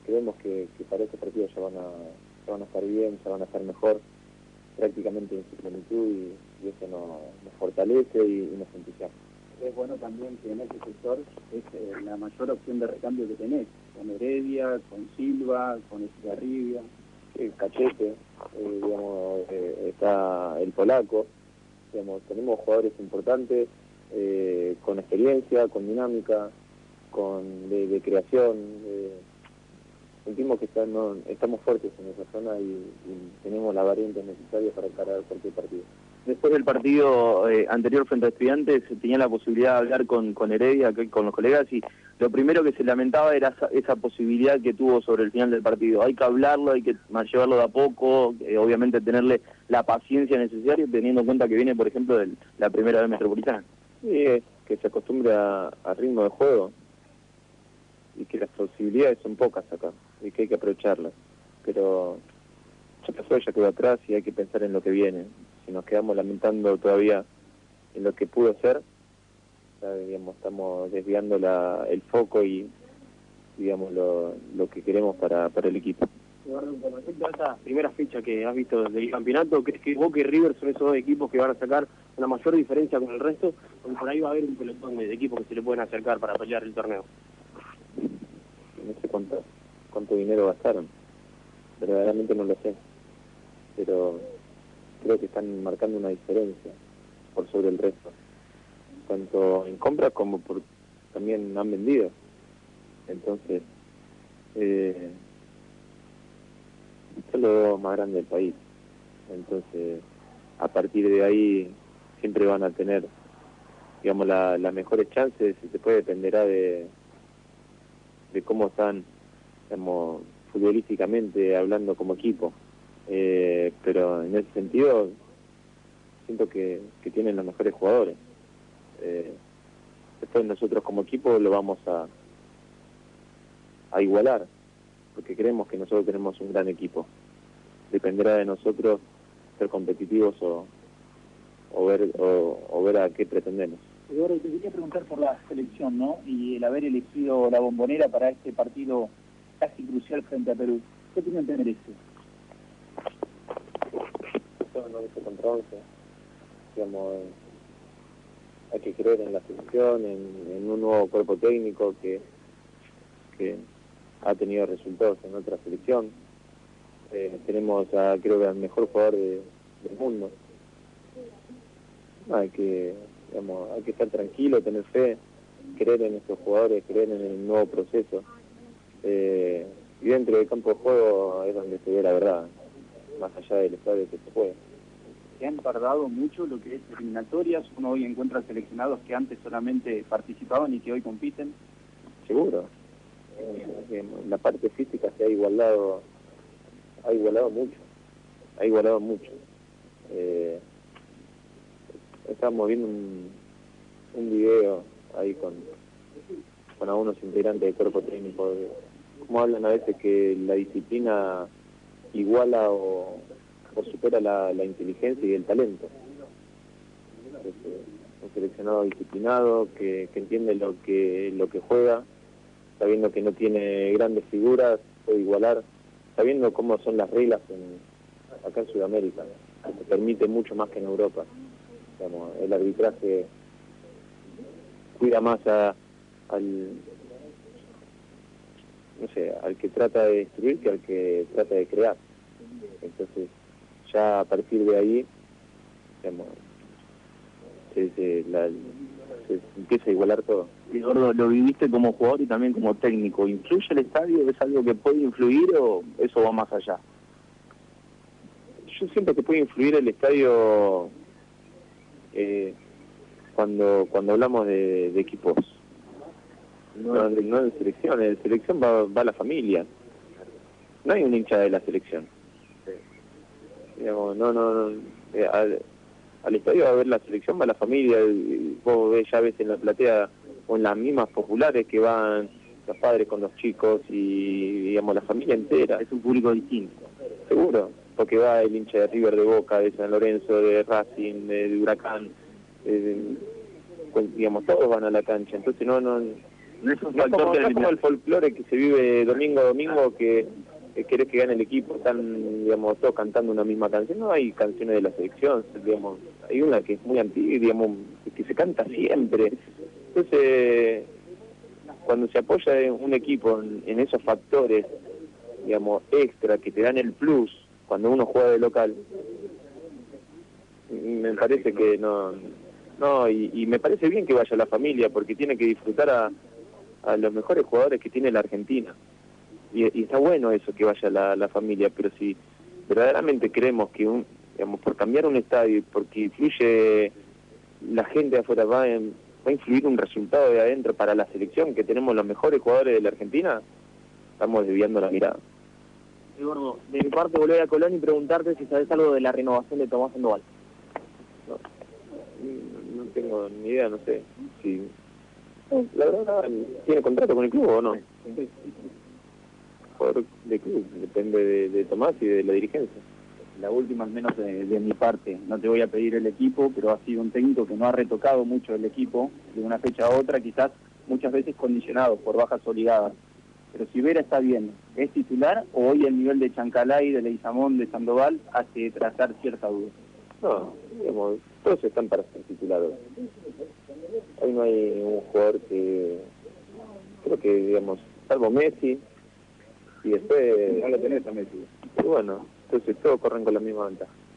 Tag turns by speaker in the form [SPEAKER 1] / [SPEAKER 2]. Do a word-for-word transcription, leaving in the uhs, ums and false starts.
[SPEAKER 1] vemos que, que para este partido ya van, a, ya van a estar bien, ya van a estar mejor, prácticamente en su plenitud, y, y eso nos, nos fortalece y, y nos entusiasma.
[SPEAKER 2] Es bueno también que en ese sector es eh, la mayor opción de recambio que tenés, con Heredia, con Silva, con Estigarribia.
[SPEAKER 1] Sí, Cachete, eh, digamos, eh, está el polaco, digamos, tenemos jugadores importantes, eh, con experiencia, con dinámica, con de, de creación, eh, sentimos que están, no, estamos fuertes en esa zona y, y tenemos las variantes necesarias para encarar cualquier partido.
[SPEAKER 3] Después del partido eh, anterior frente a Estudiantes, tenía la posibilidad de hablar con, con Heredia, con los colegas, y lo primero que se lamentaba era esa, esa posibilidad que tuvo sobre el final del partido. Hay que hablarlo, hay que llevarlo de a poco, eh, obviamente tenerle la paciencia necesaria, teniendo en cuenta que viene, por ejemplo, de la primera vez Metropolitana.
[SPEAKER 1] Sí, es que se acostumbre a, a ritmo de juego y que las posibilidades son pocas acá y que hay que aprovecharlas. Pero ya pasó, ya quedó atrás y hay que pensar en lo que viene. Si nos quedamos lamentando todavía en lo que pudo ser, ya, digamos, estamos desviando la, el foco y, digamos, lo, lo que queremos para, para el equipo.
[SPEAKER 4] Eduardo, con respecto a esta primera fecha que has visto del campeonato, ¿crees que Boca y River son esos dos equipos que van a sacar una mayor diferencia con el resto? O por ahí va a haber un pelotón de equipos que se le pueden acercar para pelear el torneo.
[SPEAKER 1] No sé cuánto, cuánto dinero gastaron, verdaderamente no lo sé, pero creo que están marcando una diferencia por sobre el resto, tanto en compras como por también han vendido. Entonces, eh, son los dos más grandes del país. Entonces, a partir de ahí siempre van a tener, digamos, la, las mejores chances, y después dependerá de, de cómo están, digamos, futbolísticamente hablando como equipo. Eh, pero en ese sentido siento que, que tienen los mejores jugadores. Eh, después nosotros como equipo lo vamos a, a igualar, porque creemos que nosotros tenemos un gran equipo. Dependerá de nosotros ser competitivos o, o, ver, o, o ver a qué pretendemos.
[SPEAKER 2] Eduardo, te quería preguntar por la selección, ¿no? Y el haber elegido la Bombonera para este partido casi crucial frente a Perú. ¿Qué opinión te merece?
[SPEAKER 1] Son once contra once. Digamos, hay que creer en la selección, en, en un nuevo cuerpo técnico que, que ha tenido resultados en otra selección. Eh, tenemos a, creo que al mejor jugador de, del mundo. Hay que, digamos, hay que estar tranquilo, tener fe, creer en estos jugadores, creer en el nuevo proceso. Eh, y dentro del campo de juego es donde se ve la verdad, más allá del estadio que se juega.
[SPEAKER 2] Se han tardado mucho lo que es eliminatorias. Uno hoy encuentra seleccionados que antes solamente participaban y que hoy compiten.
[SPEAKER 1] Seguro. Eh, la parte física se ha igualado, ha igualado mucho, ha igualado mucho. Eh, estábamos viendo un, un video ahí con, con algunos integrantes del cuerpo técnico, de cómo hablan a veces que la disciplina iguala o, o supera la, la inteligencia y el talento. Entonces, un seleccionado disciplinado que, que entiende lo que lo que juega, sabiendo que no tiene grandes figuras, puede igualar, sabiendo cómo son las reglas en, acá en Sudamérica, que se permite mucho más que en Europa. Digamos, el arbitraje cuida más a, al no sé, al que trata de destruir que al que trata de crear. Entonces, ya a partir de ahí, digamos, se, se, la, se empieza a igualar todo.
[SPEAKER 3] Y Gordo, lo viviste como jugador y también como técnico. ¿Influye el estadio? ¿Es algo que puede influir o eso va más allá?
[SPEAKER 1] Yo siento que puede influir el estadio eh, cuando cuando hablamos de, de equipos. No, no de selección, en selección va, va la familia. No hay un hincha de la selección. Digamos, no, no, no. Eh, al, al estadio va a ver la selección, va la familia. Vos ves, ya ves en la platea o en las mismas populares que van los padres con los chicos y, digamos, la familia entera.
[SPEAKER 3] Es un público distinto.
[SPEAKER 1] Seguro, porque va el hincha de River, de Boca, de San Lorenzo, de Racing, de, de Huracán, de, de, pues, digamos, todos van a la cancha. Entonces no, no,
[SPEAKER 3] no es un
[SPEAKER 1] No
[SPEAKER 3] factor
[SPEAKER 1] como,
[SPEAKER 3] de
[SPEAKER 1] no como el folclore que se vive domingo a domingo, que, que querés que gane el equipo, están, digamos, todos cantando una misma canción. No hay canciones de la selección, digamos, hay una que es muy antigua, digamos, que se canta siempre. Entonces, cuando se apoya en un equipo en, en esos factores, digamos, extra, que te dan el plus cuando uno juega de local, me parece que no... No, y, y me parece bien que vaya la familia, porque tiene que disfrutar a, a los mejores jugadores que tiene la Argentina. Y, y está bueno eso, que vaya la, la familia, pero si verdaderamente creemos que, un, digamos, por cambiar un estadio, porque influye la gente de afuera, va, en, va a influir un resultado de adentro para la selección, que tenemos los mejores jugadores de la Argentina, estamos desviando la mirada.
[SPEAKER 4] Eduardo, de mi parte volver a Colón y preguntarte si sabes algo de la renovación de Tomás Sandoval.
[SPEAKER 1] No, no tengo ni idea, no sé. Si, la verdad, ¿tiene contrato con el club o no? Jugador de club, depende de, de Tomás y de la dirigencia.
[SPEAKER 2] La última, al menos de, de mi parte, no te voy a pedir el equipo, pero ha sido un técnico que no ha retocado mucho el equipo de una fecha a otra, quizás muchas veces condicionado por bajas obligadas. Pero si Vera está bien, ¿es titular o hoy el nivel de Chancalay, de Leguizamón, de Sandoval hace trazar cierta duda?
[SPEAKER 1] No, digamos, todos están para ser titulares. Hoy no hay un jugador que, creo que, digamos, salvo Messi, y después...
[SPEAKER 2] No lo tenés a Messi.
[SPEAKER 1] Y bueno, entonces todos corren con la misma ventaja.